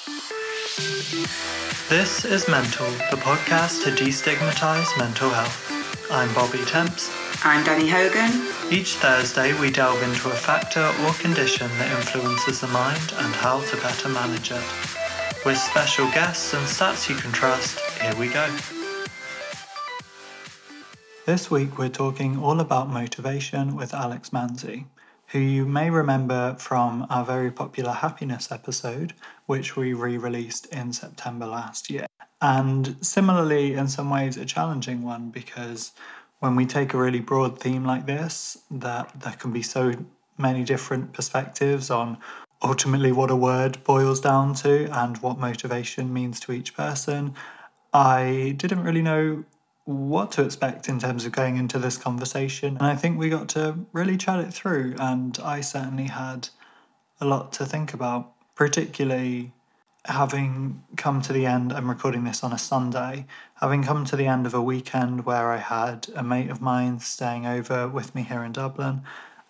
This is Mental, the podcast to destigmatise mental health. I'm Bobby Temps. I'm Danny Hogan. Each Thursday we delve into a factor or condition that influences the mind and how to better manage it. With special guests and stats you can trust, here we go. This week we're talking all about motivation with Alex Manzi, who you may remember from our very popular happiness episode, which we re-released in September last year. And similarly, in some ways, a challenging one, because when we take a really broad theme like this, that there can be so many different perspectives on ultimately what a word boils down to and what motivation means to each person. I didn't really know what to expect in terms of going into this conversation, and I think we got to really chat it through, and I certainly had a lot to think about, particularly having come to the end. I'm recording this on a Sunday, having come to the end of a weekend where I had a mate of mine staying over with me here in Dublin,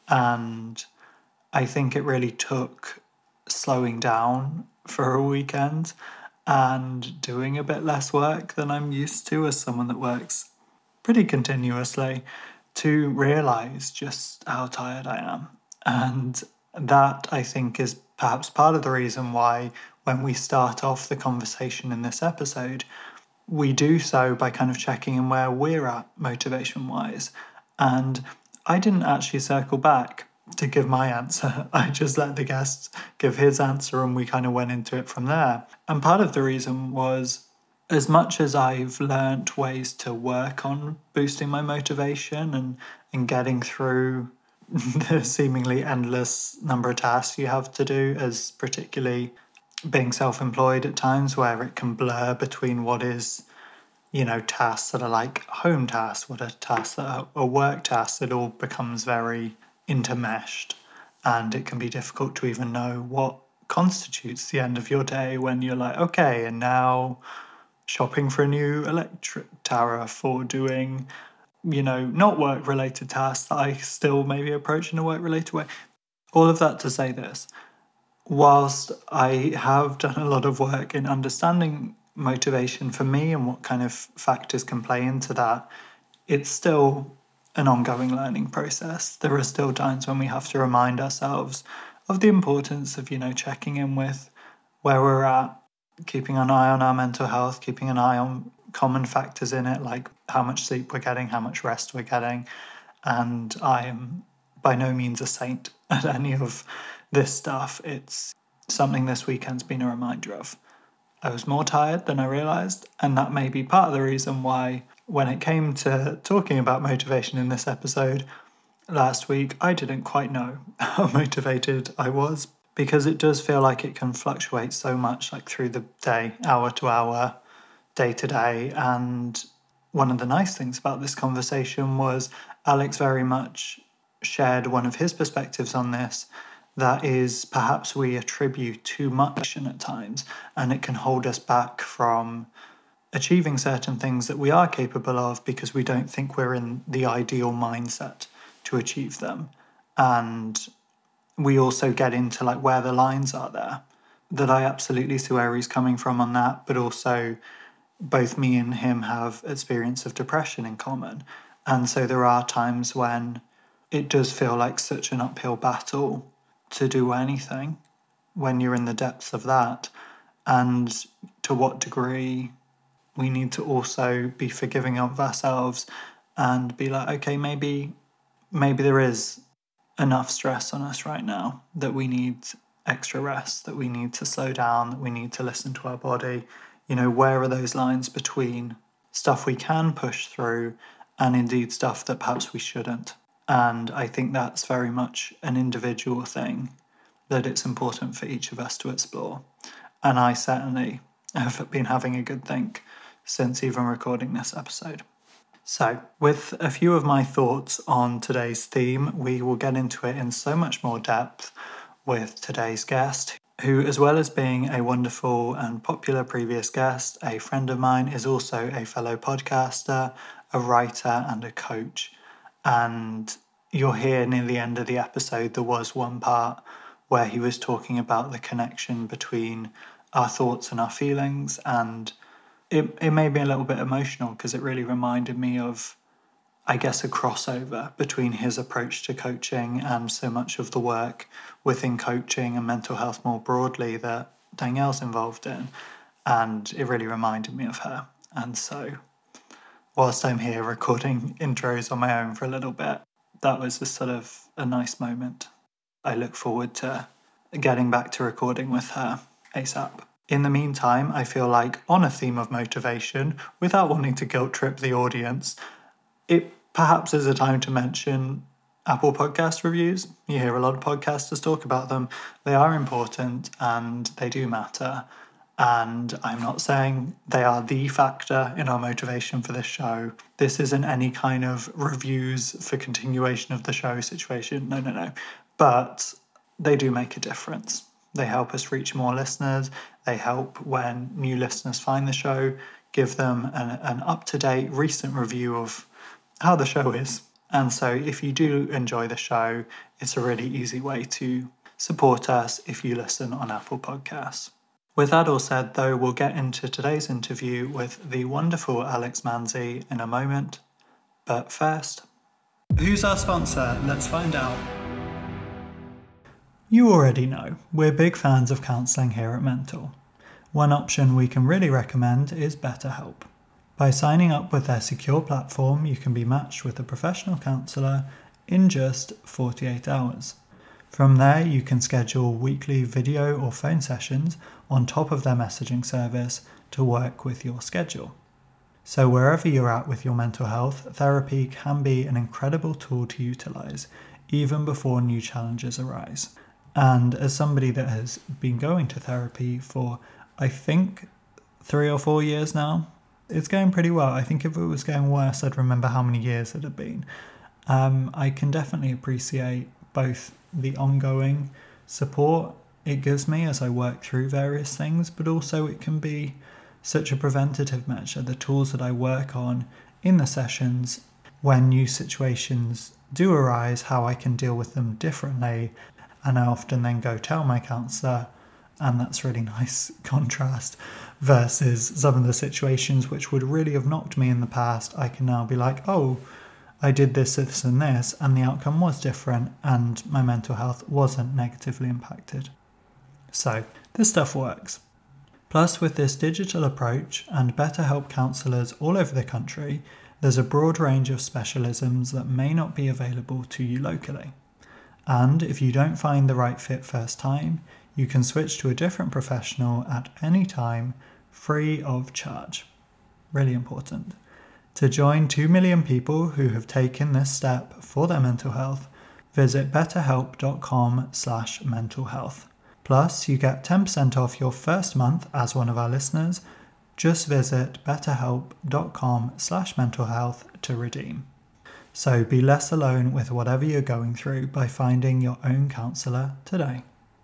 and I think it really took slowing down for a weekend and doing a bit less work than I'm used to as someone that works pretty continuously to realise just how tired I am. And that, I think, is perhaps part of the reason why when we start off the conversation in this episode, we do so by kind of checking in where we're at motivation-wise. And I didn't actually circle back to give my answer. I just let the guest give his answer and we kind of went into it from there. And part of the reason was, as much as I've learnt ways to work on boosting my motivation and getting through the seemingly endless number of tasks you have to do, as particularly being self-employed at times where it can blur between what is, tasks that are like home tasks, what are tasks that are work tasks. It all becomes very intermeshed, and it can be difficult to even know what constitutes the end of your day when you're like, okay, and now shopping for a new electric tariff, or doing, not work-related tasks that I still maybe approach in a work-related way. All of that to say this: whilst I have done a lot of work in understanding motivation for me and what kind of factors can play into that, it's still an ongoing learning process. There are still times when we have to remind ourselves of the importance of, checking in with where we're at, keeping an eye on our mental health, keeping an eye on common factors in it, like how much sleep we're getting, how much rest we're getting. And I am by no means a saint at any of this stuff. It's something this weekend's been a reminder of. I was more tired than I realised, and that may be part of the reason why, when it came to talking about motivation in this episode last week, I didn't quite know how motivated I was, because it does feel like it can fluctuate so much, like through the day, hour to hour, day to day. And one of the nice things about this conversation was Alex very much shared one of his perspectives on this, that is, perhaps we attribute too much at times, and it can hold us back from achieving certain things that we are capable of because we don't think we're in the ideal mindset to achieve them. And we also get into like where the lines are there, that I absolutely see where he's coming from on that, but also both me and him have experience of depression in common. And so there are times when it does feel like such an uphill battle to do anything when you're in the depths of that, and to what degree we need to also be forgiving of ourselves and be like, okay, maybe there is enough stress on us right now that we need extra rest, that we need to slow down, that we need to listen to our body. Where are those lines between stuff we can push through and indeed stuff that perhaps we shouldn't? And I think that's very much an individual thing that it's important for each of us to explore. And I certainly have been having a good think since even recording this episode. So, with a few of my thoughts on today's theme, we will get into it in so much more depth with today's guest, who, as well as being a wonderful and popular previous guest, a friend of mine, is also a fellow podcaster, a writer, and a coach. And you'll hear near the end of the episode, there was one part where he was talking about the connection between our thoughts and our feelings. And it made me a little bit emotional because it really reminded me of, I guess, a crossover between his approach to coaching and so much of the work within coaching and mental health more broadly that Danielle's involved in. And it really reminded me of her. And so, whilst I'm here recording intros on my own for a little bit, that was just sort of a nice moment. I look forward to getting back to recording with her ASAP. In the meantime, I feel like on a theme of motivation, without wanting to guilt trip the audience, it perhaps is a time to mention Apple Podcast reviews. You hear a lot of podcasters talk about them. They are important and they do matter. And I'm not saying they are the factor in our motivation for this show. This isn't any kind of reviews for continuation of the show situation. No. But they do make a difference. They help us reach more listeners. They help when new listeners find the show, give them an up-to-date recent review of how the show is. And so if you do enjoy the show, it's a really easy way to support us if you listen on Apple Podcasts. With that all said, though, we'll get into today's interview with the wonderful Alex Manzi in a moment. But first, who's our sponsor? Let's find out. You already know, we're big fans of counselling here at Mental. One option we can really recommend is BetterHelp. By signing up with their secure platform, you can be matched with a professional counsellor in just 48 hours. From there, you can schedule weekly video or phone sessions on top of their messaging service to work with your schedule. So wherever you're at with your mental health, therapy can be an incredible tool to utilise, even before new challenges arise. And as somebody that has been going to therapy for, I think, 3 or 4 years now, it's going pretty well. I think if it was going worse, I'd remember how many years it had been. I can definitely appreciate both the ongoing support it gives me as I work through various things, but also it can be such a preventative measure. The tools that I work on in the sessions when new situations do arise, how I can deal with them differently. And I often then go tell my counsellor, and that's really nice contrast versus some of the situations which would really have knocked me in the past. I can now be like, oh, I did this, this and this, and the outcome was different and my mental health wasn't negatively impacted. So this stuff works. Plus, with this digital approach and BetterHelp counsellors all over the country, there's a broad range of specialisms that may not be available to you locally. And if you don't find the right fit first time, you can switch to a different professional at any time, free of charge. Really important. To join 2 million people who have taken this step for their mental health, visit betterhelp.com/mentalhealth. Plus, you get 10% off your first month as one of our listeners. Just visit betterhelp.com/mentalhealth to redeem. So be less alone with whatever you're going through by finding your own counsellor today.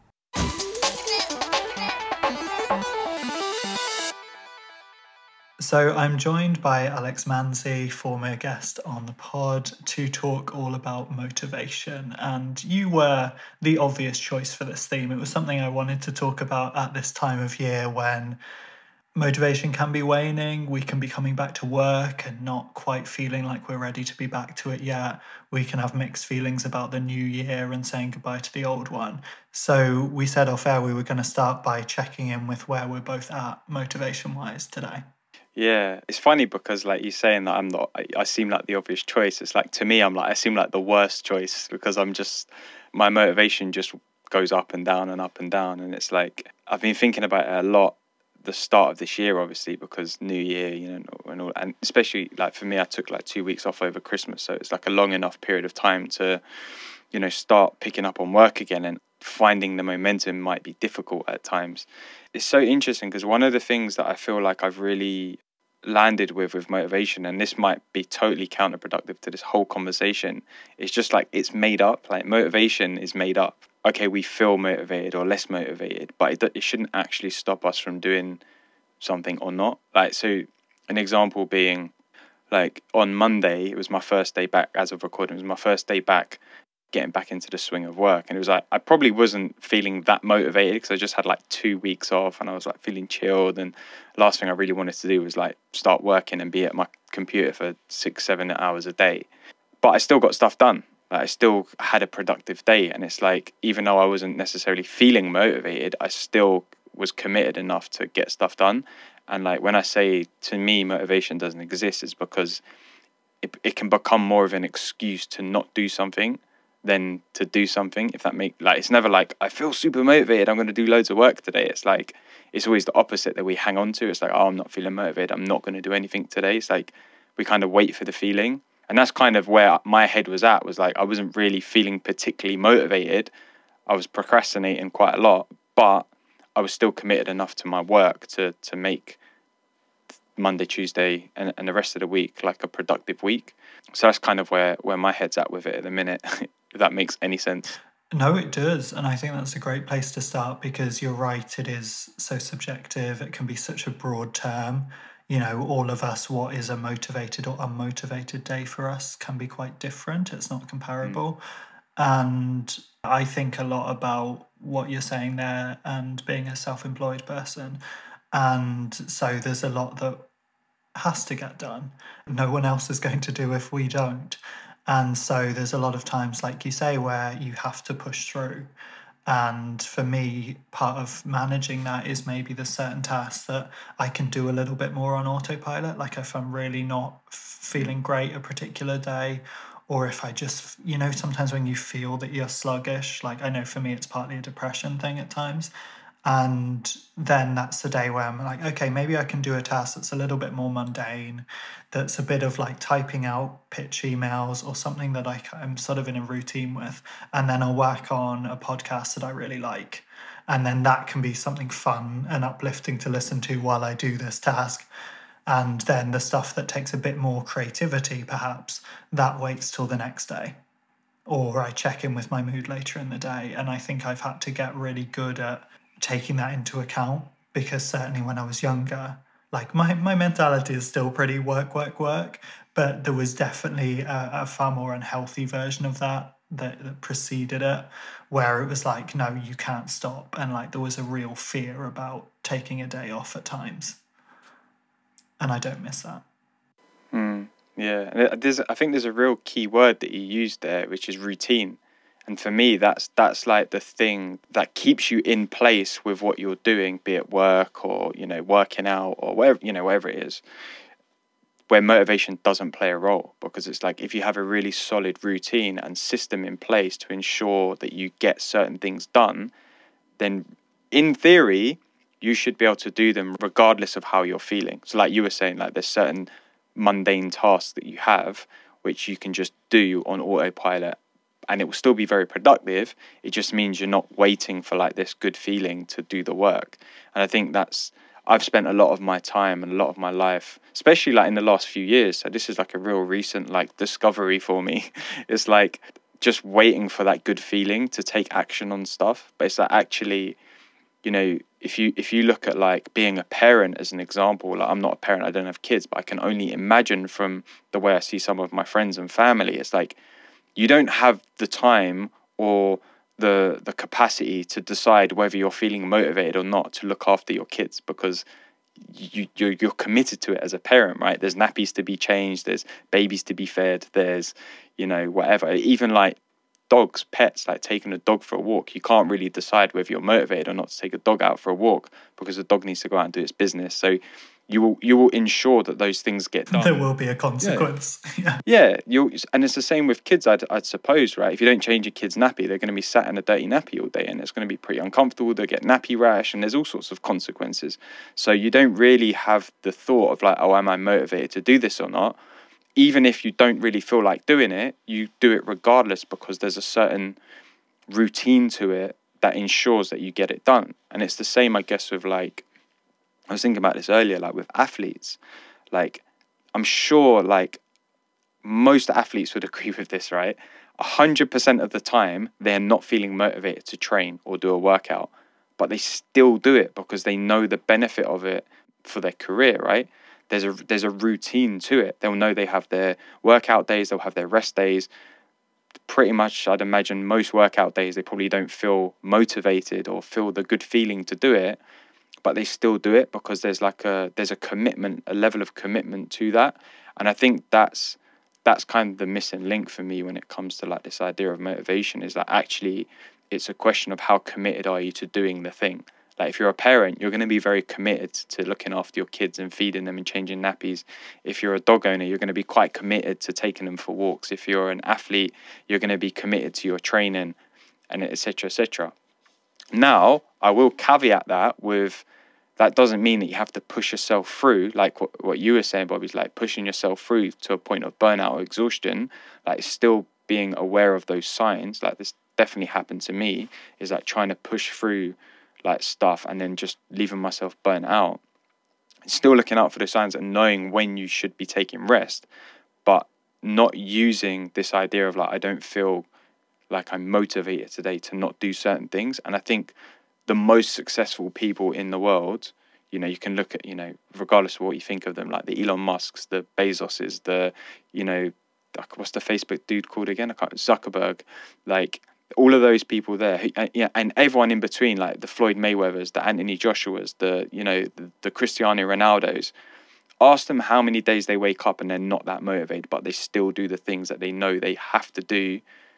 So I'm joined by Alex Manzi, former guest on the pod, to talk all about motivation. And you were the obvious choice for this theme. It was something I wanted to talk about at this time of year when motivation can be waning, we can be coming back to work and not quite feeling like we're ready to be back to it yet. We can have mixed feelings about the new year and saying goodbye to the old one. So we said off air we were going to start by checking in with where we're both at motivation-wise today. Yeah, it's funny because like you saying that I seem like the obvious choice. It's like, to me, I seem like the worst choice because my motivation just goes up and down and up and down. And it's like, I've been thinking about it a lot the start of this year, obviously, because New Year, and especially like for me, I took like 2 weeks off over Christmas. So it's like a long enough period of time to, start picking up on work again, and finding the momentum might be difficult at times. It's so interesting because one of the things that I feel like I've really landed with motivation, and this might be totally counterproductive to this whole conversation, is just like it's made up. Like motivation is made up. Okay, we feel motivated or less motivated, but it shouldn't actually stop us from doing something or not. Like, so an example being like on Monday, it was my first day back as of recording. It was my first day back getting back into the swing of work. And it was like, I probably wasn't feeling that motivated because I just had like 2 weeks off and I was like feeling chilled. And last thing I really wanted to do was like start working and be at my computer for 6-7 hours a day. But I still got stuff done. Like, I still had a productive day. And it's like, even though I wasn't necessarily feeling motivated, I still was committed enough to get stuff done. And like, when I say to me motivation doesn't exist, it's because it can become more of an excuse to not do something than to do something. If that make, like, it's never like I feel super motivated, I'm going to do loads of work today. It's like, it's always the opposite that we hang on to. It's like, oh, I'm not feeling motivated, I'm not going to do anything today. It's like we kind of wait for the feeling. And that's kind of where my head was at, was like I wasn't really feeling particularly motivated. I was procrastinating quite a lot, but I was still committed enough to my work to make Monday, Tuesday, and the rest of the week like a productive week. So that's kind of where my head's at with it at the minute, if that makes any sense. No, it does. And I think that's a great place to start because you're right, it is so subjective. It can be such a broad term. You know, all of us, what is a motivated or unmotivated day for us can be quite different. It's not comparable. And I think a lot about what you're saying there and being a self employed person. And so there's a lot that has to get done. No one else is going to do if we don't. And so there's a lot of times, like you say, where you have to push through. And for me, part of managing that is maybe the certain tasks that I can do a little bit more on autopilot. Like if I'm really not feeling great a particular day, or if I just, you know, sometimes when you feel that you're sluggish, like I know for me, it's partly a depression thing at times. And then that's the day where I'm like, okay, maybe I can do a task that's a little bit more mundane, that's a bit of like typing out pitch emails or something that I'm sort of in a routine with. And then I'll work on a podcast that I really like. And then that can be something fun and uplifting to listen to while I do this task. And then the stuff that takes a bit more creativity, perhaps, that waits till the next day. Or I check in with my mood later in the day. And I think I've had to get really good at taking that into account because certainly when I was younger, like my mentality is still pretty work, work, work, but there was definitely a far more unhealthy version of that preceded it, where it was like, no, you can't stop. And like there was a real fear about taking a day off at times. And I don't miss that. Yeah, and I think there's a real key word that you used there, which is routine. And for me, that's like the thing that keeps you in place with what you're doing, be it work or, you know, working out or whatever, you know, whatever it is, where motivation doesn't play a role. Because it's like, if you have a really solid routine and system in place to ensure that you get certain things done, then in theory, you should be able to do them regardless of how you're feeling. So like you were saying, like there's certain mundane tasks that you have which you can just do on autopilot and it will still be very productive. It just means you're not waiting for like this good feeling to do the work. And I think I've spent a lot of my time and a lot of my life, especially like in the last few years, so this is like a real recent like discovery for me. It's like just waiting for that good feeling to take action on stuff. But it's like, actually, you know, if you look at like being a parent as an example, like I'm not a parent, I don't have kids, but I can only imagine from the way I see some of my friends and family, it's like you don't have the time or the capacity to decide whether you're feeling motivated or not to look after your kids, because you're committed to it as a parent, right? There's nappies to be changed, there's babies to be fed, there's, you know, whatever. Even like dogs, pets, like taking a dog for a walk, you can't really decide whether you're motivated or not to take a dog out for a walk because the dog needs to go out and do its business. So you will ensure that those things get done. There will be a consequence. Yeah, and it's the same with kids, I'd suppose, right? If you don't change your kid's nappy, they're going to be sat in a dirty nappy all day, and it's going to be pretty uncomfortable. They'll get nappy rash, and there's all sorts of consequences. So you don't really have the thought of like, oh, am I motivated to do this or not? Even if you don't really feel like doing it, you do it regardless because there's a certain routine to it that ensures that you get it done. And it's the same, I guess, with like, I was thinking about this earlier, like with athletes. Like, I'm sure like most athletes would agree with this, right? 100% of the time, they're not feeling motivated to train or do a workout, but they still do it because they know the benefit of it for their career, right? There's a routine to it. They'll know they have their workout days, they'll have their rest days. pretty much, I'd imagine most workout days, they probably don't feel motivated or feel the good feeling to do it, but they still do it because there's a commitment, a level of commitment to that. And I think that's kind of the missing link for me when it comes to like this idea of motivation, is that actually it's a question of how committed are you to doing the thing. Like if you're a parent, you're going to be very committed to looking after your kids and feeding them and changing nappies. If you're a dog owner, you're going to be quite committed to taking them for walks. If you're an athlete, you're going to be committed to your training, and etc. etc. Now, I will caveat that with, that doesn't mean that you have to push yourself through, like what you were saying, Bobby's like pushing yourself through to a point of burnout or exhaustion. Like still being aware of those signs, like this definitely happened to me, is like trying to push through like stuff and then just leaving myself burnt out. Still looking out for the signs and knowing when you should be taking rest, but not using this idea of like, I don't feel like I'm motivated today to not do certain things. And I think the most successful people in the world, you know, you can look at, you know, regardless of what you think of them, like the Elon Musks, the Bezoses, the, you know, what's the Facebook dude called again? I can't, Zuckerberg, like all of those people there, who, yeah, and everyone in between, like the Floyd Mayweathers, the Anthony Joshuas, the, you know, the Cristiano Ronaldos. Ask them how many days they wake up and they're not that motivated, but they still do the things that they know they have to do,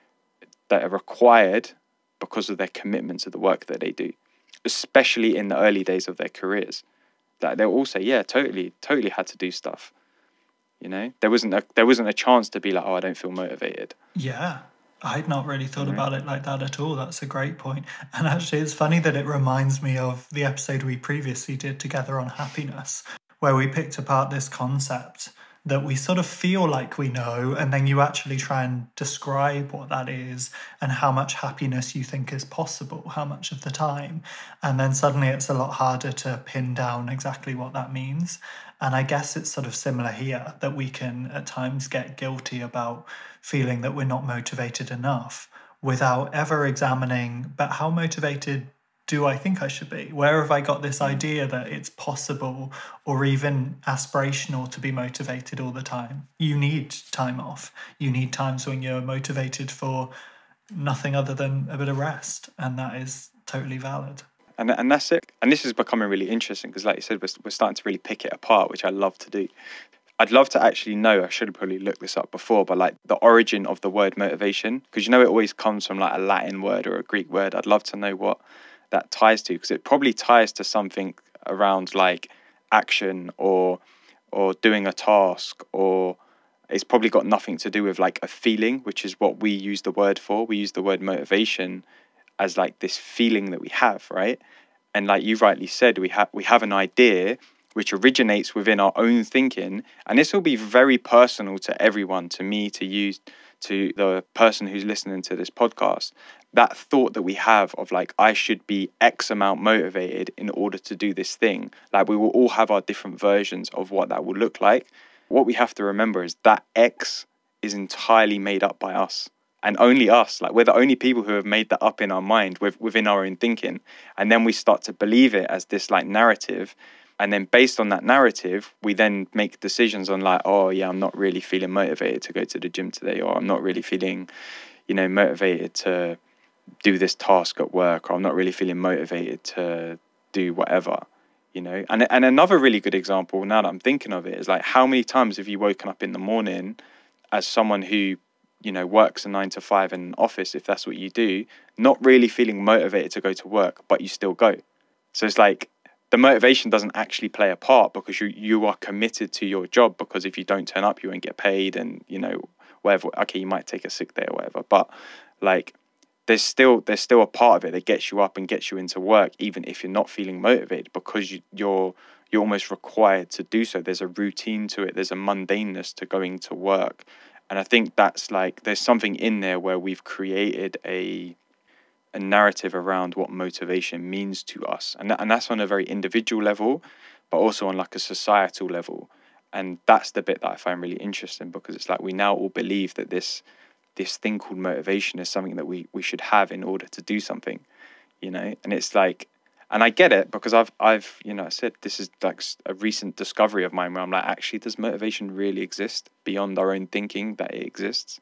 that are required because of their commitment to the work that they do, especially in the early days of their careers. That they'll all say, yeah, totally had to do stuff. You know, there wasn't a chance to be like, oh, I don't feel motivated. Yeah, I'd not really thought about it like that at all. That's a great point. And actually, it's funny that it reminds me of the episode we previously did together on happiness, where we picked apart this concept that we sort of feel like we know, and then you actually try and describe what that is and how much happiness you think is possible, how much of the time. And then suddenly it's a lot harder to pin down exactly what that means. And I guess it's sort of similar here, that we can at times get guilty about feeling that we're not motivated enough without ever examining, but how motivated do I think I should be? Where have I got this idea that it's possible or even aspirational to be motivated all the time? You need time off. You need times when you're motivated for nothing other than a bit of rest, and that is totally valid. And that's it. And this is becoming really interesting because, like you said, we're starting to really pick it apart, which I love to do. I'd love to actually know, I should have probably looked this up before, but like the origin of the word motivation, because you know it always comes from like a Latin word or a Greek word. I'd love to know what that ties to, because it probably ties to something around like action or doing a task, or it's probably got nothing to do with like a feeling, which is what we use the word for. We use the word motivation as like this feeling that we have, right? And like you rightly said, we have an idea which originates within our own thinking, and this will be very personal to everyone, to me, to you, to the person who's listening to this podcast. That thought that we have of like, I should be X amount motivated in order to do this thing. Like we will all have our different versions of what that will look like. What we have to remember is that X is entirely made up by us. And only us. Like we're the only people who have made that up in our mind within our own thinking. And then we start to believe it as this like narrative. And then based on that narrative, we then make decisions on like, oh yeah, I'm not really feeling motivated to go to the gym today, or I'm not really feeling, you know, motivated to do this task at work, or I'm not really feeling motivated to do whatever, you know. And another really good example, now that I'm thinking of it, is like, how many times have you woken up in the morning as someone who, you know, works a 9 to 5 in an office, if that's what you do, not really feeling motivated to go to work, but you still go? So it's like the motivation doesn't actually play a part, because you are committed to your job, because if you don't turn up, you won't get paid, and, you know, whatever. Okay, you might take a sick day or whatever, but like there's still a part of it that gets you up and gets you into work, even if you're not feeling motivated, because you're almost required to do so. There's a routine to it. There's a mundaneness to going to work. And I think that's like, there's something in there where we've created a narrative around what motivation means to us. And that's on a very individual level, but also on like a societal level. And that's the bit that I find really interesting, because it's like we now all believe that this thing called motivation is something that we should have in order to do something, you know. And it's like, and I get it, because I've you know, I said this is like a recent discovery of mine, where I'm like, actually, does motivation really exist beyond our own thinking that it exists?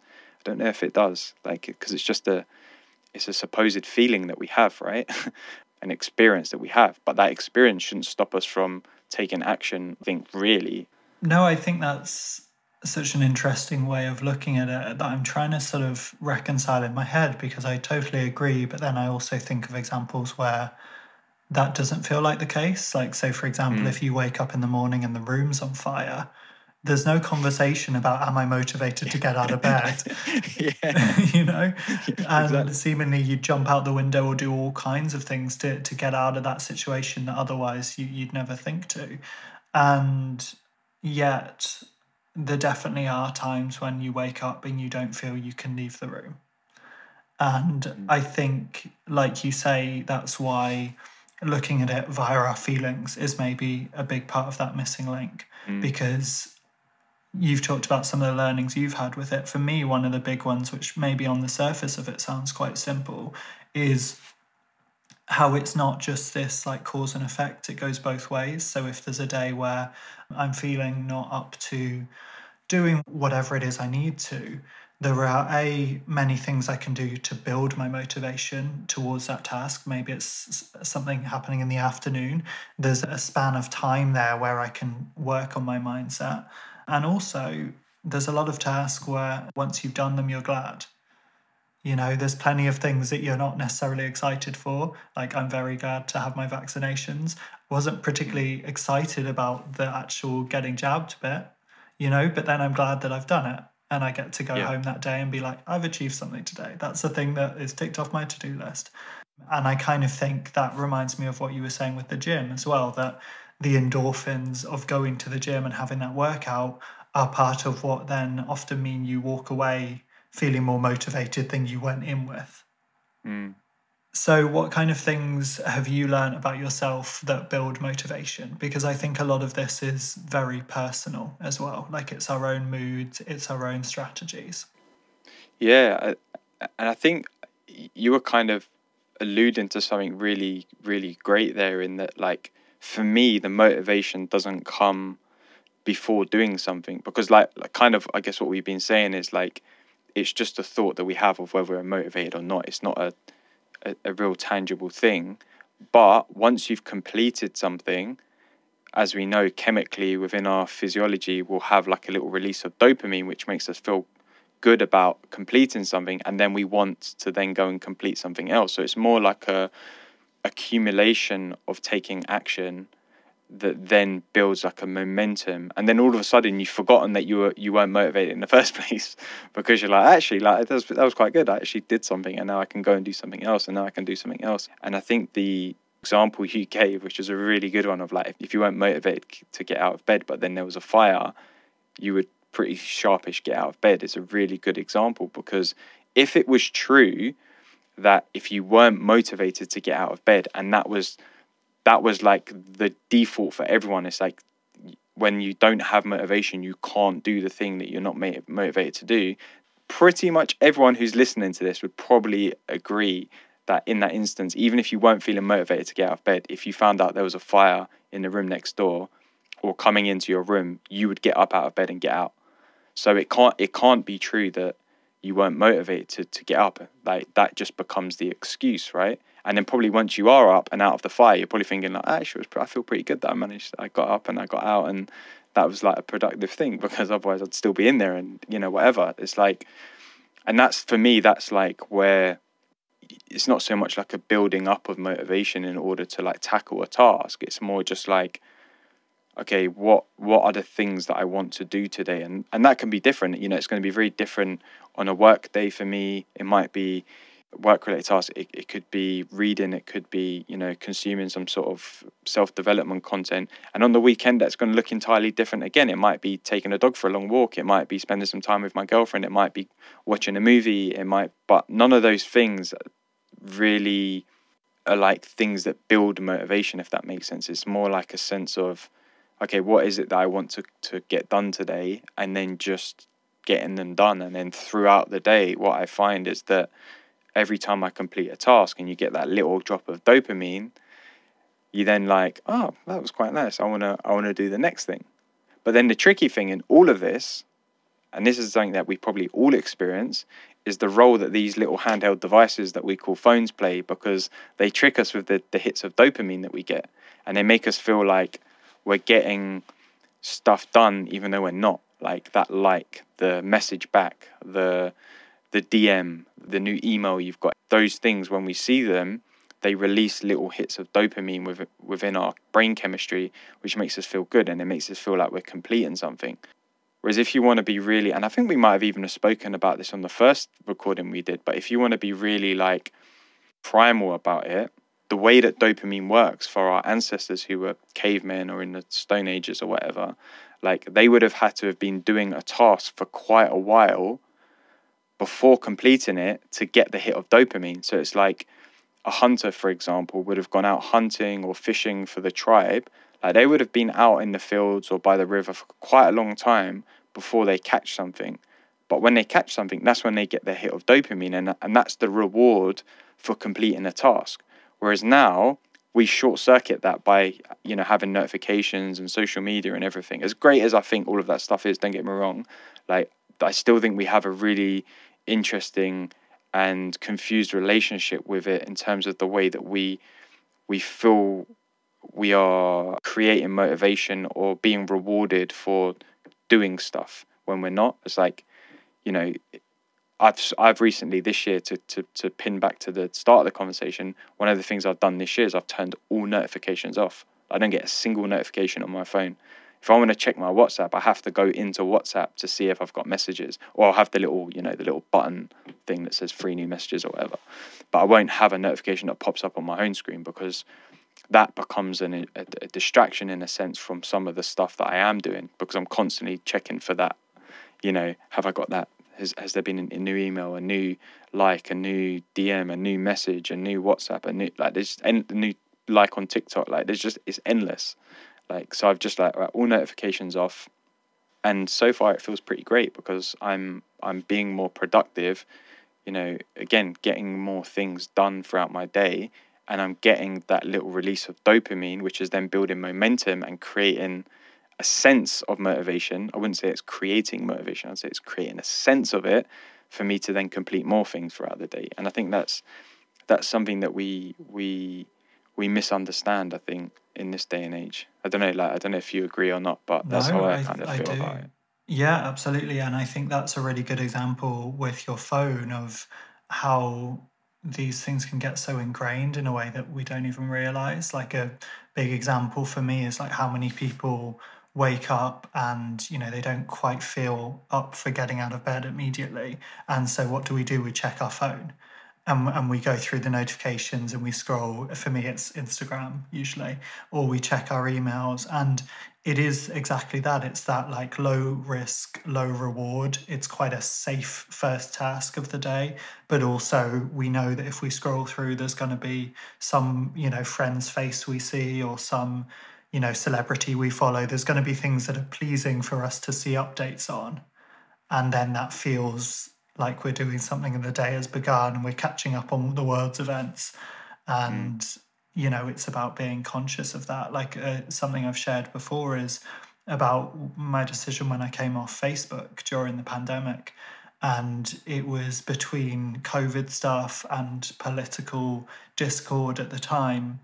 don't know if it does, like, because it's a supposed feeling that we have, right? An experience that we have, but that experience shouldn't stop us from taking action, I think, really. No, I think that's such an interesting way of looking at it that I'm trying to sort of reconcile in my head, because I totally agree. But then I also think of examples where that doesn't feel like the case. Like, say, for example, Mm. if you wake up in the morning and the room's on fire, there's no conversation about, am I motivated to get out of bed? Yeah, You know? yeah, And exactly. seemingly you jump out the window or do all kinds of things to get out of that situation that otherwise you'd never think to. And yet, there definitely are times when you wake up and you don't feel you can leave the room. And Mm. I think, like you say, that's why looking at it via our feelings is maybe a big part of that missing link, Mm. because you've talked about some of the learnings you've had with it. For me, one of the big ones, which maybe on the surface of it sounds quite simple, is how it's not just this like cause and effect, it goes both ways. So if there's a day where I'm feeling not up to doing whatever it is I need to, there are many things I can do to build my motivation towards that task. Maybe it's something happening in the afternoon. There's a span of time there where I can work on my mindset. And also, there's a lot of tasks where once you've done them, you're glad. You know, there's plenty of things that you're not necessarily excited for. Like, I'm very glad to have my vaccinations. Wasn't Mm. particularly excited about the actual getting jabbed bit, but then I'm glad that I've done it. And I get to go Yeah. home that day and be like, I've achieved something today. That's the thing that is ticked off my to do list. And I kind of think that reminds me of what you were saying with the gym as well, that the endorphins of going to the gym and having that workout are part of what then often mean you walk away feeling more motivated than you went in with. Mm. So, what kind of things have you learned about yourself that build motivation? Because I think a lot of this is very personal as well. Like, it's our own moods, it's our own strategies. Yeah, and I think you were kind of alluding to something really, really great there, in that, like, for me, the motivation doesn't come before doing something, because, like kind of, I guess what we've been saying is, like, it's just a thought that we have of whether we're motivated or not. It's not a real tangible thing. But once you've completed something, as we know, chemically within our physiology, we'll have like a little release of dopamine, which makes us feel good about completing something, and then we want to then go and complete something else. So it's more like a accumulation of taking action that then builds like a momentum, and then all of a sudden you've forgotten that you weren't motivated in the first place, because you're like, actually, like, that was quite good. I actually did something, and now I can go and do something else, and now I can do something else. And I think the example you gave, which is a really good one, of like, if you weren't motivated to get out of bed, but then there was a fire, you would pretty sharpish get out of bed, is a really good example. Because if it was true that if you weren't motivated to get out of bed, and that was like the default for everyone, it's like, when you don't have motivation, you can't do the thing that you're not motivated to do. Pretty much everyone who's listening to this would probably agree that in that instance, even if you weren't feeling motivated to get out of bed, if you found out there was a fire in the room next door or coming into your room, you would get up out of bed and get out. So it can't be true that you weren't motivated to get up. Like, that just becomes the excuse, right? And then probably once you are up and out of the fire, you're probably thinking like, actually, I feel pretty good that I got up and I got out, and that was like a productive thing, because otherwise I'd still be in there and, whatever. It's like, and that's, for me, that's like where it's not so much like a building up of motivation in order to like tackle a task. It's more just like, okay, what are the things that I want to do today? And that can be different. It's going to be very different on a work day for me. It might be work-related tasks. It could be reading. It could be, consuming some sort of self-development content. And on the weekend, that's going to look entirely different again. It might be taking a dog for a long walk. It might be spending some time with my girlfriend. It might be watching a movie. But none of those things really are like things that build motivation, if that makes sense. It's more like a sense of, okay, what is it that I want to get done today? And then just getting them done. And then throughout the day, what I find is that every time I complete a task and you get that little drop of dopamine, you then like, oh, that was quite nice. I wanna do the next thing. But then the tricky thing in all of this, and this is something that we probably all experience, is the role that these little handheld devices that we call phones play, because they trick us with the hits of dopamine that we get, and they make us feel like we're getting stuff done even though we're not. Like that, like the message back, the DM, the new email you've got, those things, when we see them, they release little hits of dopamine within our brain chemistry, which makes us feel good, and it makes us feel like we're completing something. Whereas if you want to be really, and I think we might have even spoken about this on the first recording we did, but if you want to be really like primal about it, the way that dopamine works for our ancestors who were cavemen or in the Stone Ages or whatever, like they would have had to have been doing a task for quite a while before completing it to get the hit of dopamine. So it's like a hunter, for example, would have gone out hunting or fishing for the tribe. Like they would have been out in the fields or by the river for quite a long time before they catch something. But when they catch something, that's when they get the hit of dopamine, and that's the reward for completing a task. Whereas now we short circuit that by, you know, having notifications and social media and everything. As great as I think all of that stuff is, don't get me wrong, like I still think we have a really interesting and confused relationship with it in terms of the way that we feel we are creating motivation or being rewarded for doing stuff when we're not. It's like, you know, I've recently this year, to pin back to the start of the conversation, one of the things I've done this year is I've turned all notifications off. I don't get a single notification on my phone. If I want to check my WhatsApp, I have to go into WhatsApp to see if I've got messages, or I'll have the little, you know, the little button thing that says 3 new messages or whatever. But I won't have a notification that pops up on my home screen, because that becomes a distraction in a sense from some of the stuff that I am doing, because I'm constantly checking for that. You know, have I got that? Has there been a new email, a new like, a new DM, a new message, a new WhatsApp, a new, like, there's a new like on TikTok. Like there's just, it's endless. Like, so I've just like, right, all notifications off, and so far it feels pretty great because I'm being more productive. You know, again, getting more things done throughout my day, and I'm getting that little release of dopamine, which is then building momentum and creating a sense of motivation. I wouldn't say it's creating motivation. I'd say it's creating a sense of it for me to then complete more things throughout the day. And I think that's something that we misunderstand, I think, in this day and age. I don't know if you agree or not, but that's No, how I kind of I feel do. about it. Yeah, absolutely. And I think that's a really good example with your phone of how these things can get so ingrained in a way that we don't even realize. Like a big example for me is like how many people wake up and, you know, they don't quite feel up for getting out of bed immediately. And so what do? We check our phone. And we go through the notifications and we scroll. For me, it's Instagram usually, or we check our emails. And it is exactly that. It's that like low risk, low reward. It's quite a safe first task of the day. But also, we know that if we scroll through, there's going to be some, you know, friend's face we see, or some, you know, celebrity we follow. There's going to be things that are pleasing for us to see updates on. And then that feels like we're doing something and the day has begun and we're catching up on the world's events. Mm. And, you know, it's about being conscious of that. Like something I've shared before is about my decision when I came off Facebook during the pandemic. And it was between COVID stuff and political discord at the time.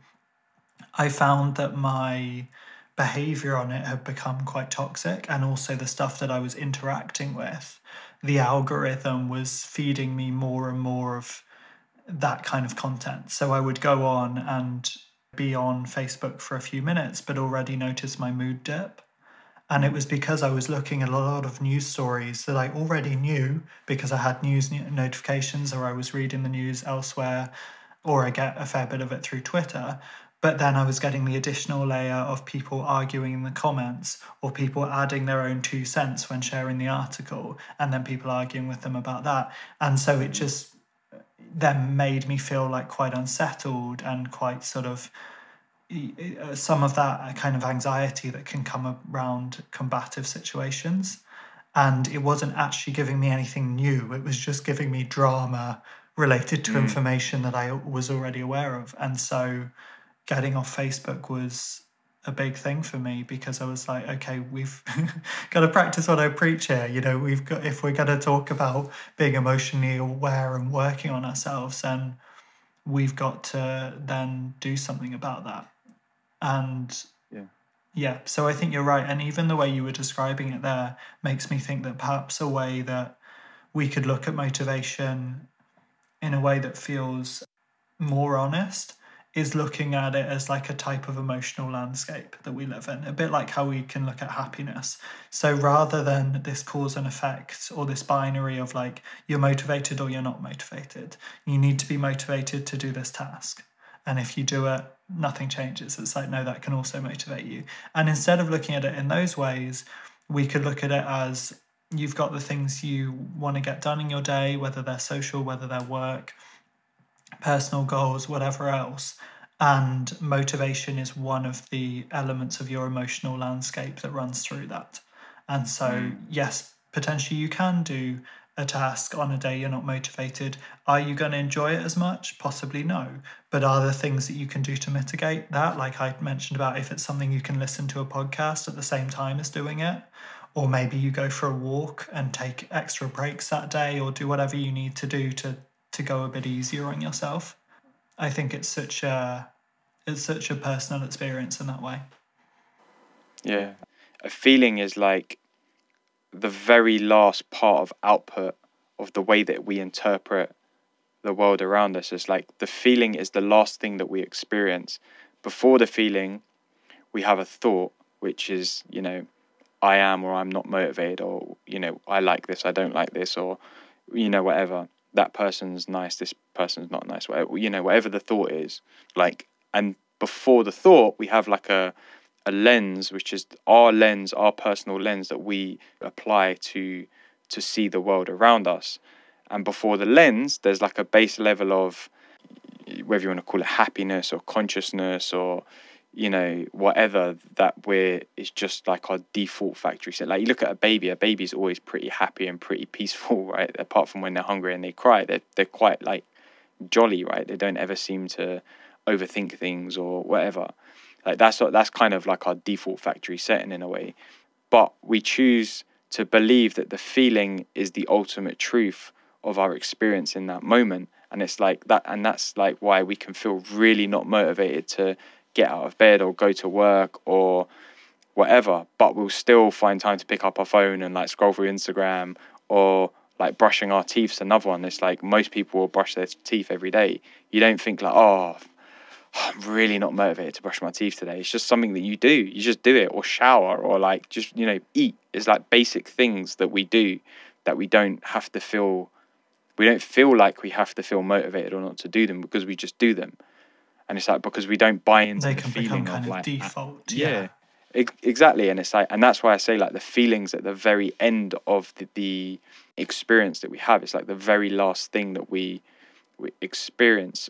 I found that my behavior on it had become quite toxic, and also the stuff that I was interacting with, the algorithm was feeding me more and more of that kind of content. So I would go on and be on Facebook for a few minutes, but already notice my mood dip. And it was because I was looking at a lot of news stories that I already knew because I had news notifications, or I was reading the news elsewhere, or I get a fair bit of it through Twitter. But then I was getting the additional layer of people arguing in the comments, or people adding their own 2 cents when sharing the article, and then people arguing with them about that. And so it just then made me feel like quite unsettled and quite sort of some of that kind of anxiety that can come around combative situations. And it wasn't actually giving me anything new, it was just giving me drama related to Mm. information that I was already aware of. And so getting off Facebook was a big thing for me, because I was like, okay, we've got to practice what I preach here. We've got, if we're going to talk about being emotionally aware and working on ourselves, then we've got to then do something about that. And yeah, so I think you're right. And even the way you were describing it there makes me think that perhaps a way that we could look at motivation in a way that feels more honest is looking at it as like a type of emotional landscape that we live in, a bit like how we can look at happiness. So rather than this cause and effect, or this binary of like you're motivated or you're not motivated, you need to be motivated to do this task. And if you do it, nothing changes. It's like, no, that can also motivate you. And instead of looking at it in those ways, we could look at it as you've got the things you want to get done in your day, whether they're social, whether they're work, personal goals, whatever else. And motivation is one of the elements of your emotional landscape that runs through that. And so, yes, potentially you can do a task on a day you're not motivated. Are you going to enjoy it as much? Possibly no. But are there things that you can do to mitigate that? Like I mentioned about if it's something you can listen to a podcast at the same time as doing it, or maybe you go for a walk and take extra breaks that day, or do whatever you need to do to go a bit easier on yourself. I think it's such a personal experience in that way. Yeah. A feeling is like the very last part of output of the way that we interpret the world around us. It's like the feeling is the last thing that we experience. Before the feeling, we have a thought, which is, I am or I'm not motivated, or, I like this, I don't like this, or, whatever. That person's nice, this person's not nice, whatever, whatever the thought is. Like, and before the thought, we have like a lens, which is our lens, our personal lens that we apply to see the world around us. And before the lens, there's like a base level of, whether you want to call it happiness or consciousness or, whatever, that it's just like our default factory set. Like you look at a baby's always pretty happy and pretty peaceful, right? Apart from when they're hungry and they cry, they're quite like jolly, right? They don't ever seem to overthink things or whatever. Like that's kind of like our default factory setting in a way. But we choose to believe that the feeling is the ultimate truth of our experience in that moment. And it's like that, and that's like why we can feel really not motivated to get out of bed or go to work or whatever, but we'll still find time to pick up our phone and like scroll through Instagram, or like brushing our teeth's another one. It's like most people will brush their teeth every day. You don't think like, oh, I'm really not motivated to brush my teeth today. It's just something that you do. You just do it, or shower, or like just, eat. It's like basic things that we do that we don't have to feel. We don't feel like we have to feel motivated or not to do them, because we just do them. And it's like, because we don't buy into they the can feeling become kind of like default. Exactly. And it's like, and that's why I say like the feelings at the very end of the experience that we have. It's like the very last thing that we experience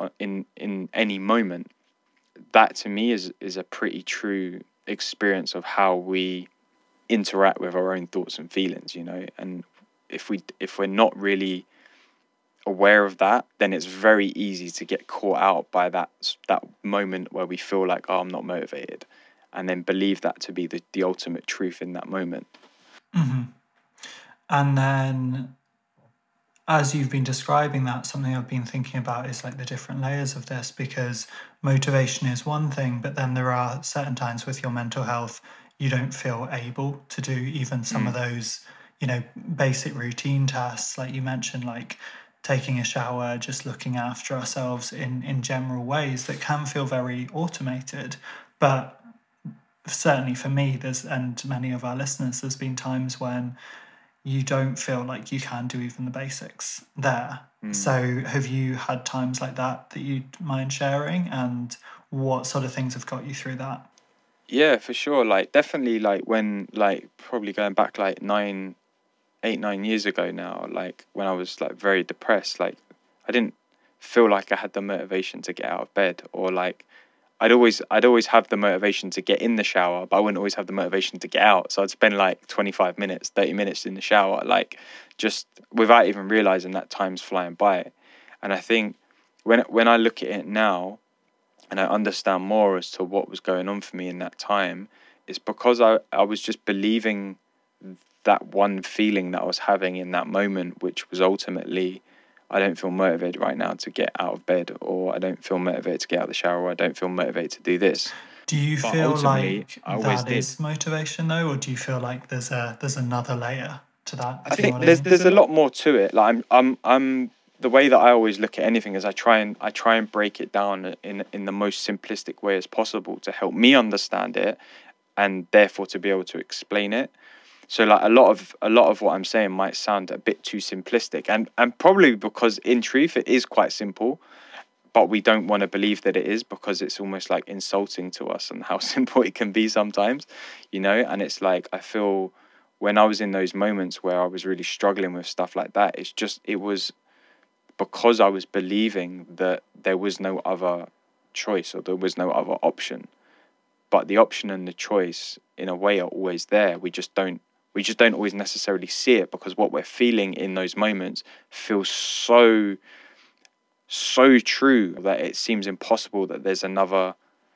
in any moment. That to me is a pretty true experience of how we interact with our own thoughts and feelings, and if we're not really aware of that, then it's very easy to get caught out by that moment where we feel like, oh, I'm not motivated, and then believe that to be the ultimate truth in that moment. Mm-hmm. And then, as you've been describing that, something I've been thinking about is like the different layers of this, because motivation is one thing, but then there are certain times with your mental health you don't feel able to do even some of those, basic routine tasks, like you mentioned, like taking a shower, just looking after ourselves in general ways that can feel very automated. But certainly for me, and many of our listeners, there's been times when you don't feel like you can do even the basics there. So have you had times like that you'd mind sharing, and what sort of things have got you through that? Yeah, for sure. Like definitely, like when, like probably going back like 8-9 years ago now, like when I was like very depressed, like I didn't feel like I had the motivation to get out of bed, or like I'd always have the motivation to get in the shower, but I wouldn't always have the motivation to get out. So I'd spend like 25 minutes, 30 minutes in the shower, like just without even realizing that time's flying by. And I think when I look at it now, and I understand more as to what was going on for me in that time, it's because I was just believing that one feeling that I was having in that moment, which was ultimately, I don't feel motivated right now to get out of bed, or I don't feel motivated to get out of the shower, or I don't feel motivated to do this. Do you But feel ultimately, like I always that did. is motivation though, or do you feel like there's another layer to that? I Do you know think what I there's mean? a lot more to it. Like I'm the way that I always look at anything is I try and break it down in the most simplistic way as possible to help me understand it, and therefore to be able to explain it. So like a lot of what I'm saying might sound a bit too simplistic, and probably because in truth it is quite simple, but we don't want to believe that it is, because it's almost like insulting to us and how simple it can be sometimes, you know. And it's like, I feel when I was in those moments where I was really struggling with stuff like that, it was because I was believing that there was no other choice, or there was no other option. But the option and the choice in a way are always there. We just don't always necessarily see it, because what we're feeling in those moments feels so true that it seems impossible that there's another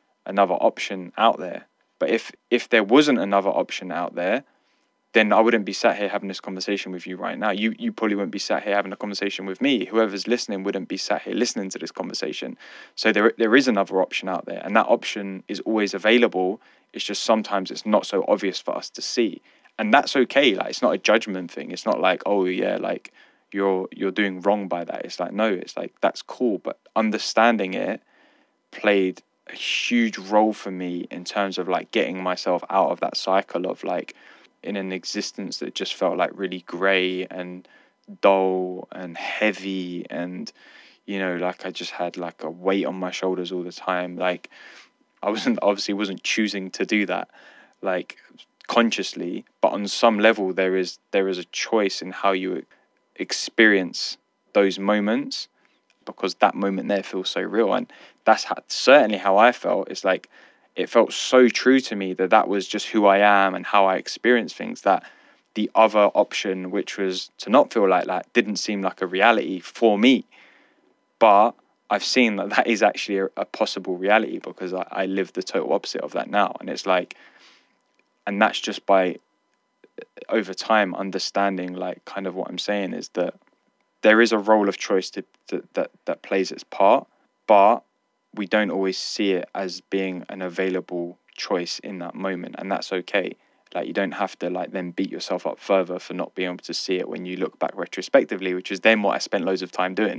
option out there. But if there wasn't another option out there, then I wouldn't be sat here having this conversation with you right now. You probably wouldn't be sat here having a conversation with me. Whoever's listening wouldn't be sat here listening to this conversation. So there is another option out there, and that option is always available. It's just sometimes it's not so obvious for us to see, and that's okay. Like, it's not a judgment thing. It's not like, oh yeah, like you're doing wrong by that. It's like, no, it's like, that's cool, but understanding it played a huge role for me in terms of like getting myself out of that cycle of like in an existence that just felt like really grey and dull and heavy, and you know, like I just had like a weight on my shoulders all the time. Like I wasn't choosing to do that, like consciously, but on some level there is a choice in how you experience those moments, because that moment there feels so real. And that's certainly how I felt. It's like, it felt so true to me that that was just who I am and how I experience things, that the other option, which was to not feel like that, didn't seem like a reality for me. But I've seen that that is actually a possible reality, because I live the total opposite of that now. And it's like, and that's just by over time understanding, like, kind of what I'm saying is that there is a role of choice that plays its part, but we don't always see it as being an available choice in that moment, and that's okay. Like, you don't have to like then beat yourself up further for not being able to see it when you look back retrospectively, which is then what I spent loads of time doing.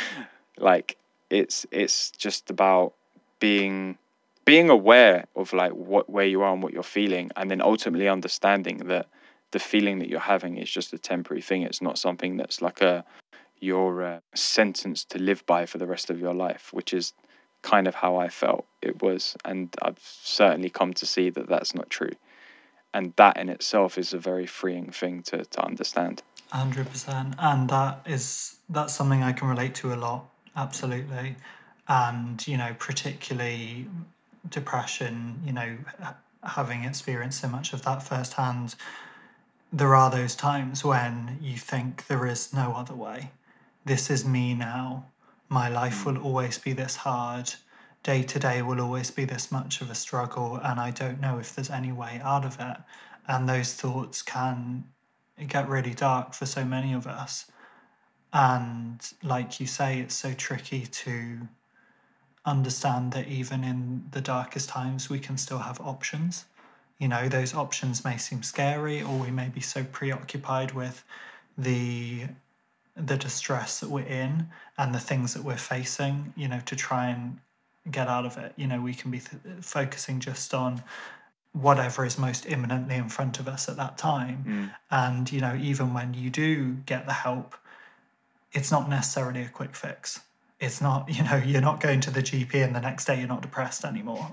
Like, it's just about being aware of like where you are and what you're feeling, and then ultimately understanding that the feeling that you're having is just a temporary thing. It's not something that's like your sentence to live by for the rest of your life, which is kind of how I felt it was. And I've certainly come to see that that's not true. And that in itself is a very freeing thing to understand. 100%. And that's something I can relate to a lot, absolutely. And, you know, particularly depression, you know, having experienced so much of that firsthand, there are those times when you think there is no other way. This is me now. My life will always be this hard. Day to day will always be this much of a struggle, and I don't know if there's any way out of it. And those thoughts can get really dark for so many of us. And like you say, it's so tricky to understand that even in the darkest times, we can still have options. You know, those options may seem scary, or we may be so preoccupied with the distress that we're in and the things that we're facing, you know, to try and get out of it. You know, we can be focusing just on whatever is most imminently in front of us at that time. And, you know, even when you do get the help, it's not necessarily a quick fix. It's not, you know, you're not going to the GP and the next day you're not depressed anymore.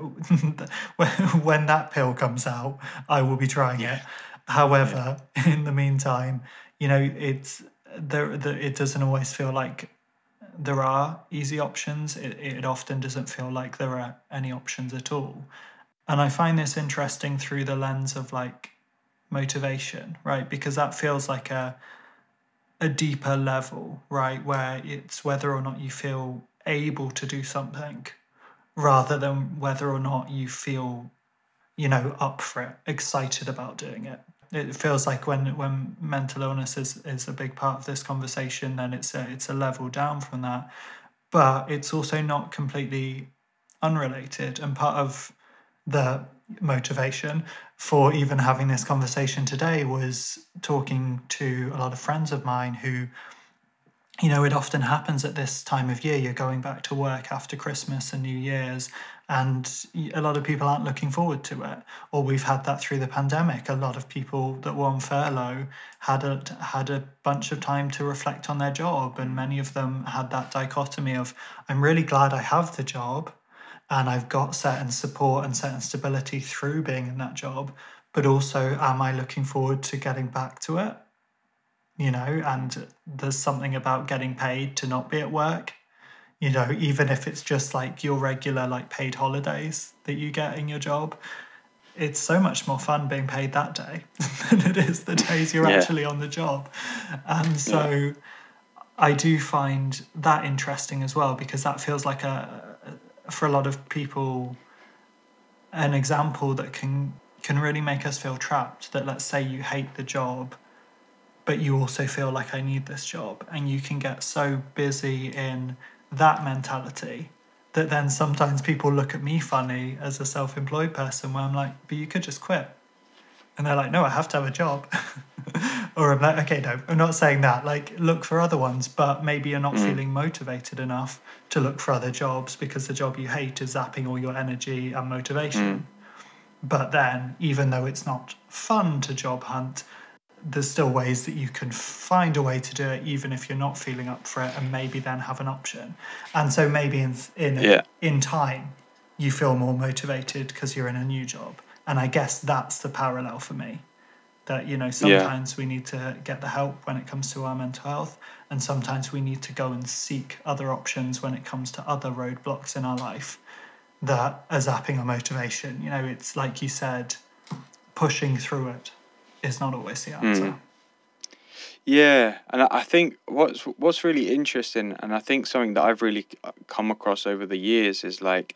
When that pill comes out, I will be trying it. However, in the meantime, you know, it doesn't always feel like there are easy options. It often doesn't feel like there are any options at all. And I find this interesting through the lens of like motivation, right? Because that feels like a deeper level, right? Where it's whether or not you feel able to do something rather than whether or not you feel, up for it, excited about doing it. It feels like when mental illness is a big part of this conversation, then it's a level down from that. But it's also not completely unrelated. And part of the motivation for even having this conversation today was talking to a lot of friends of mine who, it often happens at this time of year. You're going back to work after Christmas and New Year's, and a lot of people aren't looking forward to it. Or we've had that through the pandemic. A lot of people that were on furlough had a bunch of time to reflect on their job, and many of them had that dichotomy of, I'm really glad I have the job, and I've got certain support and certain stability through being in that job, but also, am I looking forward to getting back to it? And there's something about getting paid to not be at work, even if it's just like your regular, like, paid holidays that you get in your job. It's so much more fun being paid that day than it is the days you're Yeah, actually on the job. And yeah, so I do find that interesting as well, because that feels like for a lot of people, an example that can really make us feel trapped. That, let's say you hate the job, but you also feel like, I need this job, and you can get so busy in that mentality that then sometimes people look at me funny as a self-employed person, where I'm like, but you could just quit. And they're like, no, I have to have a job. Or I'm like, okay, no, I'm not saying that, like, look for other ones, but maybe you're not mm, feeling motivated enough to look for other jobs because the job you hate is zapping all your energy and mm, motivation. But then, even though it's not fun to job hunt, there's still ways that you can find a way to do it, even if you're not feeling up for it, and maybe then have an option. And so maybe yeah, in time, you feel more motivated because you're in a new job. And I guess that's the parallel for me. That, yeah, sometimes we need to get the help when it comes to our mental health, and sometimes we need to go and seek other options when it comes to other roadblocks in our life that are zapping our motivation. It's like you said, pushing through it is not always the mm, answer. yeah. And I think what's really interesting, and I think something that I've really come across over the years is like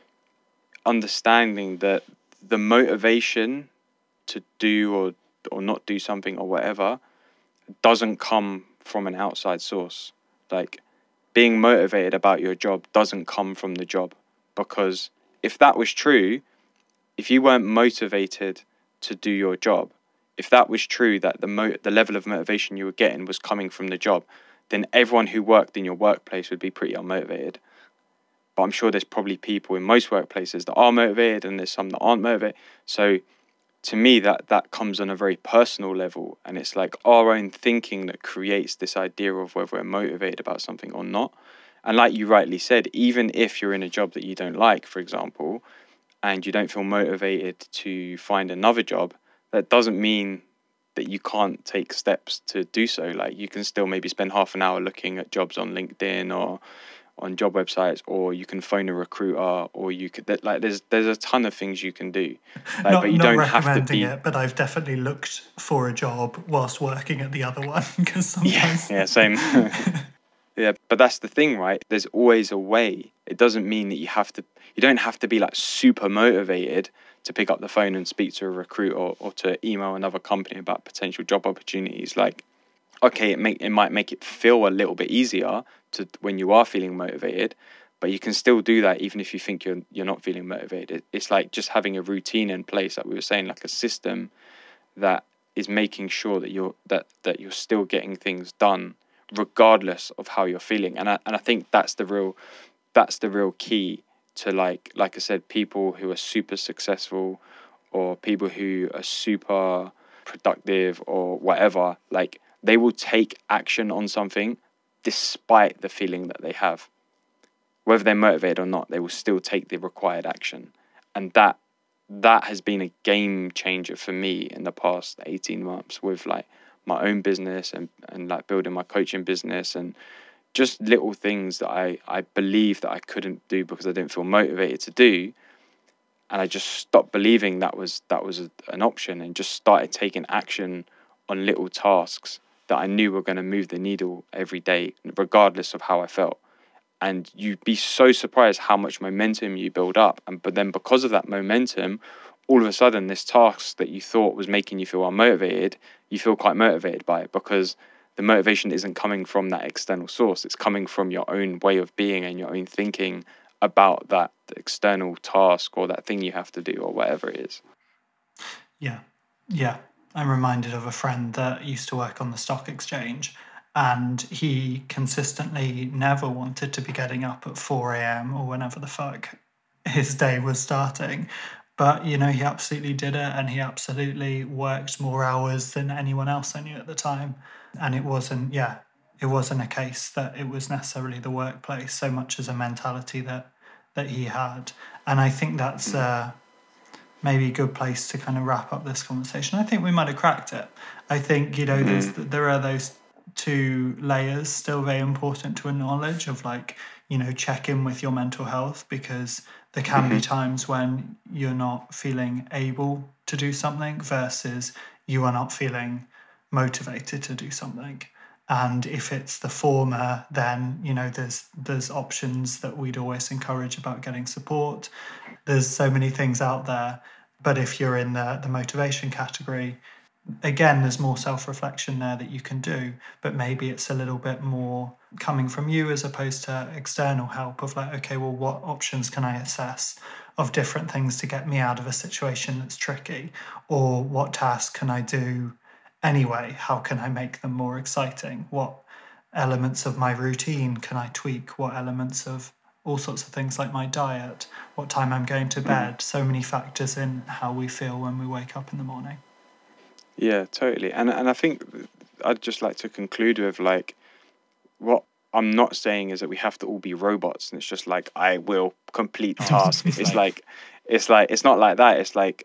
understanding that the motivation to do or not do something or whatever doesn't come from an outside source. Like, being motivated about your job doesn't come from the job, because if that was true, if you weren't motivated to do your job, if that was true, that the level of motivation you were getting was coming from the job, then everyone who worked in your workplace would be pretty unmotivated. But I'm sure there's probably people in most workplaces that are motivated, and there's some that aren't motivated. So to me, that comes on a very personal level, and it's like our own thinking that creates this idea of whether we're motivated about something or not. And like you rightly said, even if you're in a job that you don't like, for example, and you don't feel motivated to find another job, that doesn't mean that you can't take steps to do so. Like, you can still maybe spend half an hour looking at jobs on LinkedIn or on job websites, or you can phone a recruiter, or you could, like, there's a ton of things you can do. Like, but Not you not don't have to recommending be. it, but I've definitely looked for a job whilst working at the other one, because Yeah, sometimes yeah, same. Yeah, but that's the thing, right? There's always a way. It doesn't mean that you don't have to be like super motivated to pick up the phone and speak to a recruiter, or to email another company about potential job opportunities. Like, okay, it might make it feel a little bit easier to when you are feeling motivated, but you can still do that even if you think you're not feeling motivated. It's like just having a routine in place, like we were saying, like a system that is making sure that you're still getting things done regardless of how you're feeling. And I think that's the real key to, like I said, people who are super successful, or people who are super productive or whatever. Like, they will take action on something despite the feeling that they have. Whether they're motivated or not, they will still take the required action. And that has been a game changer for me in the past 18 months, with like my own business, and like building my coaching business, and just little things that I believed that I couldn't do because I didn't feel motivated to do. And I just stopped believing an option, and just started taking action on little tasks that I knew were going to move the needle every day, regardless of how I felt. and you'd be so surprised how much momentum you build up. But then because of that momentum, all of a sudden this task that you thought was making you feel unmotivated, you feel quite motivated by it, because the motivation isn't coming from that external source. It's coming from your own way of being and your own thinking about that external task or that thing you have to do or whatever it is. Yeah. Yeah. I'm reminded of a friend that used to work on the stock exchange, and he consistently never wanted to be getting up at 4 a.m. or whenever the fuck his day was starting. But, he absolutely did it, and he absolutely worked more hours than anyone else I knew at the time. And it wasn't a case that it was necessarily the workplace so much as a mentality that he had. And I think that's maybe a good place to kind of wrap up this conversation. I think we might have cracked it. I think, there are those two layers still very important to acknowledge of, like, check in with your mental health, because there can be times when you're not feeling able to do something versus you are not feeling motivated to do something. And if it's the former, then there's options that we'd always encourage about getting support. There's so many things out there. But if you're in the motivation category, again, there's more self-reflection there that you can do, but maybe it's a little bit more coming from you as opposed to external help of, like, okay, well, what options can I assess of different things to get me out of a situation that's tricky? Or what tasks can I do anyway? How can I make them more exciting? What elements of my routine can I tweak? What elements of all sorts of things like my diet, what time I'm going to bed, so many factors in how we feel when we wake up in the morning. Yeah, totally. And I think I'd just like to conclude with, like, what I'm not saying is that we have to all be robots and it's just like, I will complete task. It's like it's not like that. It's like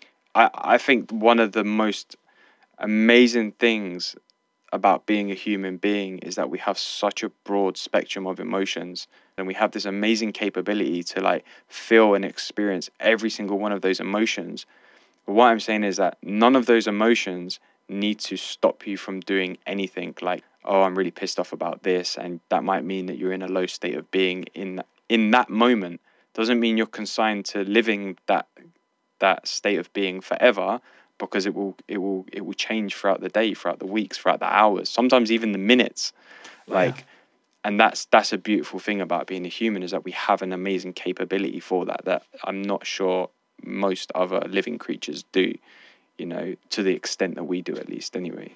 I think one of the most amazing things about being a human being is that we have such a broad spectrum of emotions, and we have this amazing capability to, like, feel and experience every single one of those emotions. But what I'm saying is that none of those emotions need to stop you from doing anything. Like, oh, I'm really pissed off about this, and that might mean that you're in a low state of being in that moment. Doesn't mean you're consigned to living that state of being forever, because it will change throughout the day, throughout the weeks, throughout the hours, sometimes even the minutes. Like, and that's a beautiful thing about being a human, is that we have an amazing capability for that I'm not sure most other living creatures do, to the extent that we do, at least, anyway.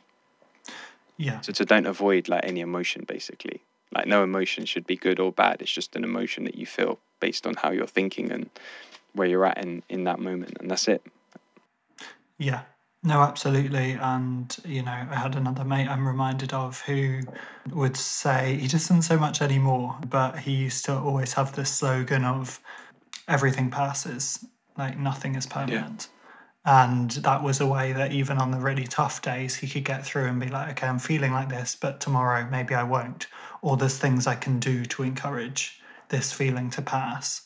Yeah. So don't avoid, like, any emotion, basically. Like, no emotion should be good or bad. It's just an emotion that you feel based on how you're thinking and where you're at in that moment, and that's it. Yeah. No, absolutely. And, I had another mate I'm reminded of who would say, he doesn't so much anymore, but he used to always have this slogan of everything passes, like nothing is permanent. And that was a way that even on the really tough days, he could get through and be like, okay, I'm feeling like this, but tomorrow maybe I won't. Or there's things I can do to encourage this feeling to pass.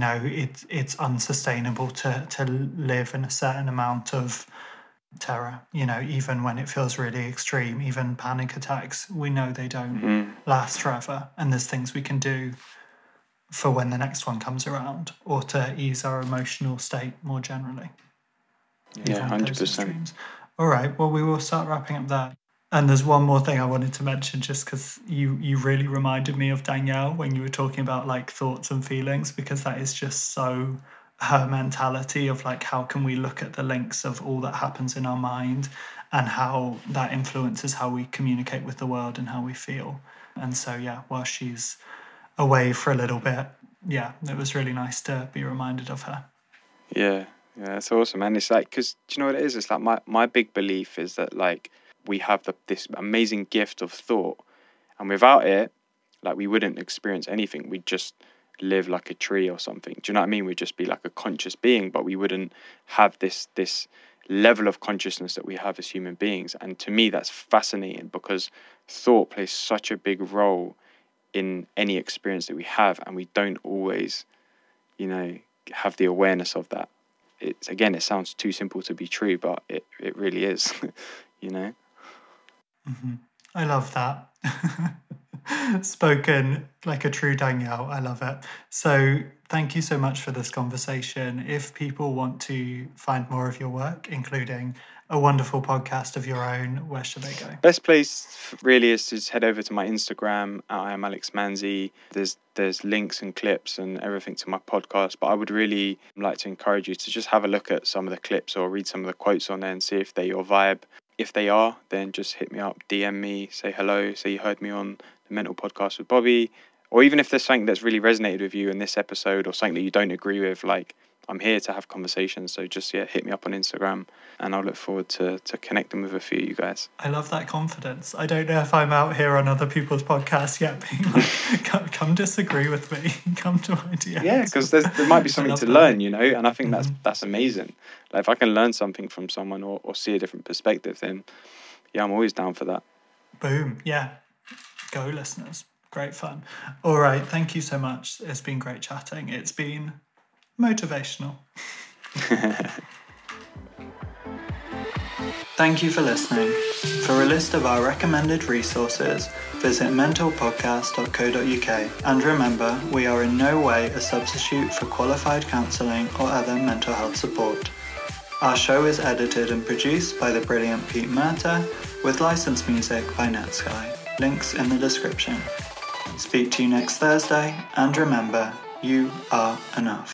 It's unsustainable to live in a certain amount of terror, even when it feels really extreme. Even panic attacks, we know they don't last forever. And there's things we can do for when the next one comes around, or to ease our emotional state more generally. Yeah, 100%. All right, well, we will start wrapping up there. And there's one more thing I wanted to mention, just because you really reminded me of Danielle when you were talking about, like, thoughts and feelings, because that is just so her mentality of, like, how can we look at the links of all that happens in our mind and how that influences how we communicate with the world and how we feel. And so, yeah, while she's away for a little bit, yeah, it was really nice to be reminded of her. Yeah, that's awesome. And it's like, because do you know what it is? It's like my big belief is that, like, we have this amazing gift of thought, and without it, like, we wouldn't experience anything. We'd just live like a tree or something. Do you know what I mean? We'd just be like a conscious being, but we wouldn't have this level of consciousness that we have as human beings. And to me, that's fascinating, because thought plays such a big role in any experience that we have, and we don't always, have the awareness of that. It sounds too simple to be true, but it really is. Mm-hmm. I love that. Spoken like a true Danielle. I love it. So thank you so much for this conversation. If people want to find more of your work, including a wonderful podcast of your own, where should they go? Best place really is to just head over to my Instagram. I am Alex Manzi. There's links and clips and everything to my podcast. But I would really like to encourage you to just have a look at some of the clips or read some of the quotes on there and see if they're your vibe. If they are, then just hit me up, DM me, say hello, say you heard me on the Mental Podcast with Bobby. Or even if there's something that's really resonated with you in this episode or something that you don't agree with, like, I'm here to have conversations. So just, hit me up on Instagram and I'll look forward to connecting with a few of you guys. I love that confidence. I don't know if I'm out here on other people's podcasts yet being like, come disagree with me. Come to ideas. Yeah, because there might be something to learn, and I think that's amazing. Like, if I can learn something from someone or see a different perspective, then, I'm always down for that. Boom. Yeah. Go, listeners. Great fun. All right. Thank you so much. It's been great chatting. It's been motivational. Thank you for listening. For a list of our recommended resources, visit mentalpodcast.co.uk. And remember, we are in no way a substitute for qualified counselling or other mental health support. Our show is edited and produced by the brilliant Pete Murta, with licensed music by Netsky. Links in the description. Speak to you next Thursday, and remember, you are enough.